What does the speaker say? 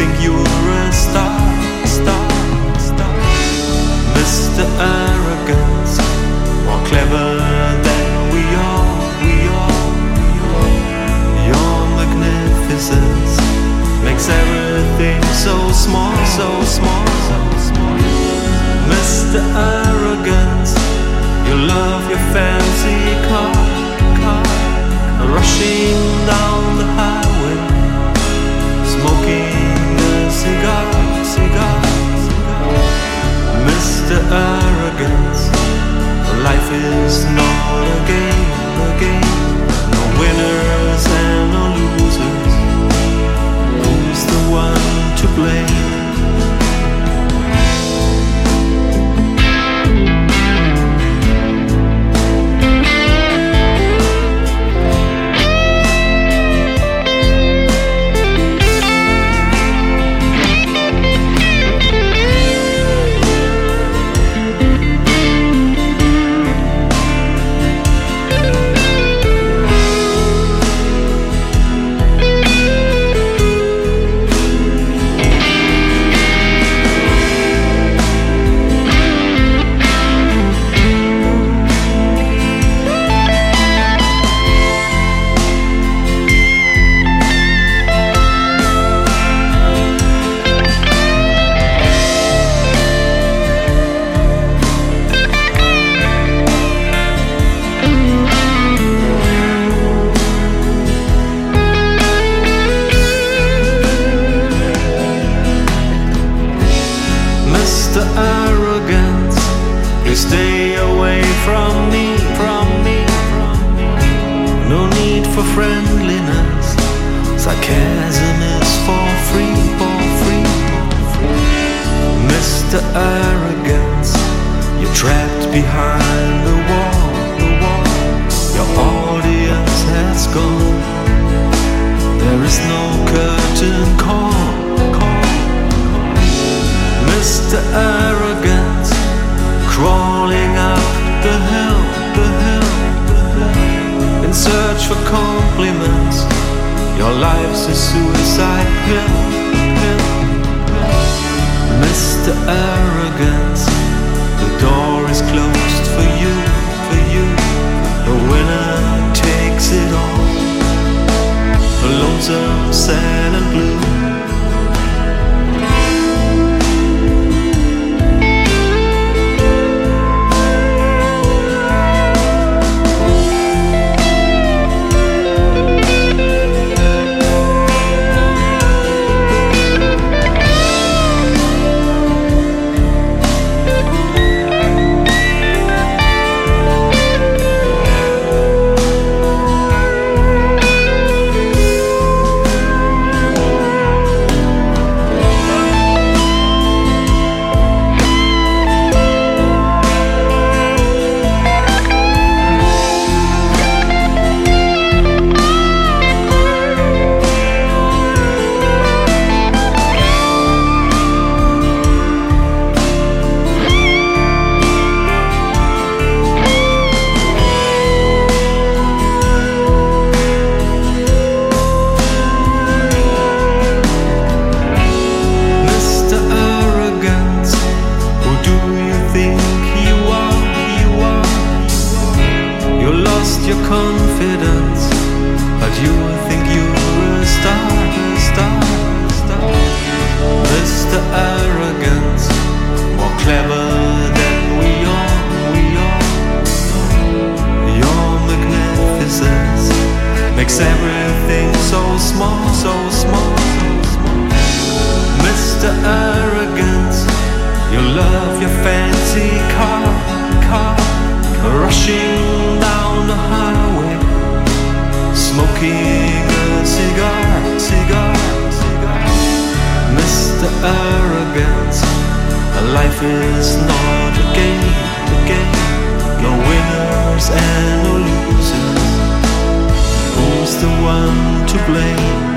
think you're a star, star, star. Mr. Arrogance, more clever than we are, we are. Your magnificence makes everything so small, so small, so small. Mr. Arrogance, you love your fancy car, rushing down the highway, smoking a cigar, cigar, cigar. Mr. Arrogance, life is not a game, a game. No winners and no losers. Who's the one to blame? Mr. Arrogance, you stay away from me, from me, from me. No need for friendliness, sarcasm is for free, for free, for free. Mr. Arrogance, you're trapped behind the wall, the wall. Your audience has gone, there is no curtain call, call. Mr. Arrogance, crawling up the hill, the hill, the hill, in search for compliments. Your life's a suicide pill, pill, pill. Mr. Arrogance, the door is closed for you, for you. The winner takes it all, the lonesome, sad and blue. Your confidence, but you think you're a star, star, star. Mr. Arrogance, more clever than we are, we are. Your magnificence makes everything so small, so small, so small. Mr. Arrogance, you love your fancy car, car, rushing down the highway, smoking a cigar, cigar, cigar. Mr. Arrogance, life is not a game, a game. No winners and no losers. Who's the one to blame?